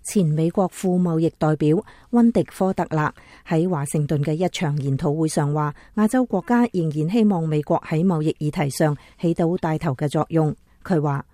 前美國副貿易代表溫迪科特勒喺華盛頓嘅一場研討會上話，亞洲國家仍然希望美國喺貿易議題上起到帶頭嘅作用。佢話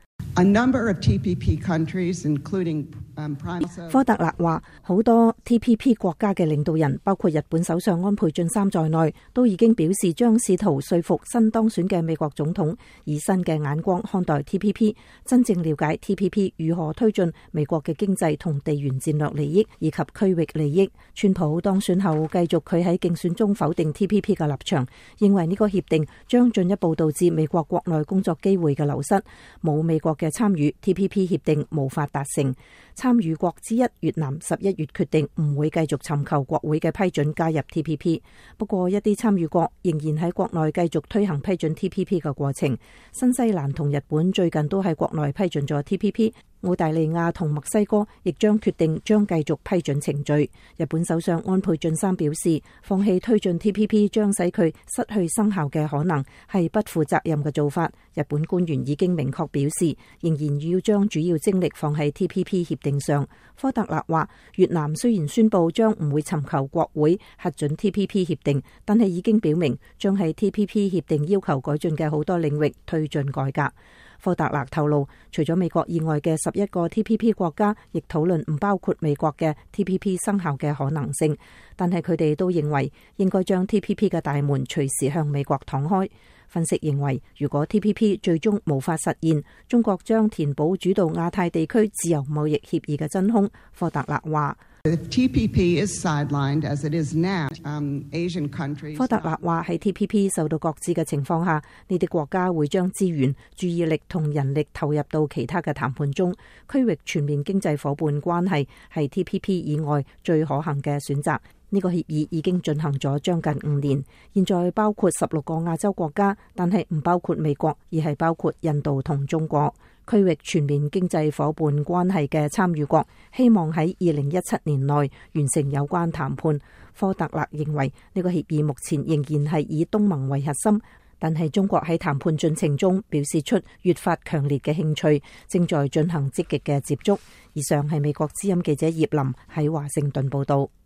科特勒話，好多 TPP 國家嘅領導人，包括日本首相安倍晉三在內，都已經表示將試圖說服新當選嘅美國總統以新嘅眼光看待 TPP， 真正了解 TPP 如何推進美國嘅經濟同地緣戰略利益以及區域利益。川普當選後繼續佢喺競選中否定 TPP 嘅立場，認為呢個協定將進一步導致美國國內工作機會嘅流失，冇美國嘅參與 TPP 協定無法達成。參與國之一越南11月決定唔會繼續尋求國會嘅批准加入 TPP， 不過一啲參與國仍然喺國內繼續推行批准 TPP 嘅過程。新西蘭同日本最近都喺國內批准咗 TPP， 澳大利亞同墨西哥亦將決定將繼續批准程序。日本首相安倍晉三表示，放棄推進 TPP 將使佢失去生效嘅可能，係不負責任嘅做法。日本官員已經明確表示，仍然要將主要精力放喺 TPP 協定上。科特勒話，越南雖然宣布將唔會尋求國會核准 TPP 協定，但係已經表明將喺 TPP 協定要求改進嘅好多領域推進改革。科特勒透露，除咗美國以外嘅11個 TPP 國家亦討論唔包括美國嘅 TPP 生效嘅可能性，但係佢哋都認為應該將 TPP 嘅大門隨時向美國敞開。分析認為，如果 TPP 最終無法實現，中國將填補主導亞太地區自由貿易協議嘅真空。科特勒話，科特勒話喺 TPP 受到擱置嘅情況下，呢啲國家會將資源、注意力同人力投入到其他嘅談判中。區域全面經濟夥伴關係係 TPP 以外最可行嘅選擇。呢個協議已經進行咗將近5年，現在包括16個亞洲國家，但係唔包括美國，而係包括印度同中國。區域全面經濟夥伴關係嘅參與國希望喺2017年內完成有關談判。科特勒認為呢個協議目前仍然係以東盟為核心，但係中國喺談判進程中表示出越發強烈嘅興趣，正在進行積極嘅接觸。以上係美國之音記者葉林喺華盛頓報道。